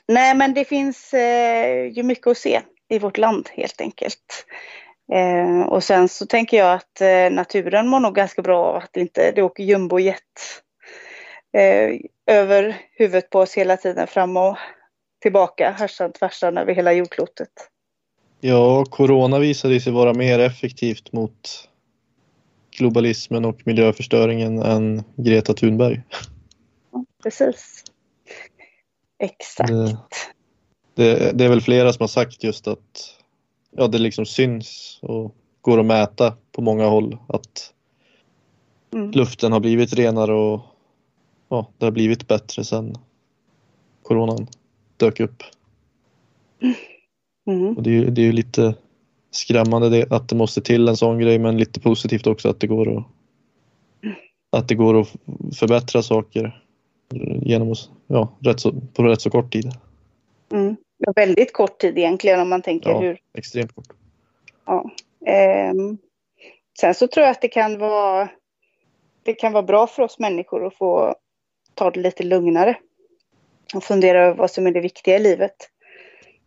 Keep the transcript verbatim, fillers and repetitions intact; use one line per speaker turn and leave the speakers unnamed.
Nej, men det finns eh, ju mycket att se i vårt land helt enkelt. Eh, och sen så tänker jag att eh, naturen mår nog ganska bra av att det inte det åker jumbojet eh, över huvudet på oss hela tiden fram och tillbaka, härsan tvärsan över hela jordklotet.
Ja, corona visade sig vara mer effektivt mot globalismen och miljöförstöringen än Greta Thunberg.
Ja, precis. Exakt.
Det, det, det är väl flera som har sagt just att ja, det liksom syns och går att mäta på många håll att mm. luften har blivit renare och ja, det har blivit bättre sedan coronan dök upp. Mm. Och det är, det är ju lite skrämmande det, att det måste till en sån grej, men lite positivt också att det går att, att, det går att förbättra saker genom ja, rätt så, på rätt så kort tid.
Mm. Ja, väldigt kort tid egentligen om man tänker
ja,
hur...
extremt kort.
Ja. Ehm. Sen så tror jag att det kan vara det kan vara bra för oss människor att få ta det lite lugnare och fundera över vad som är det viktiga i livet.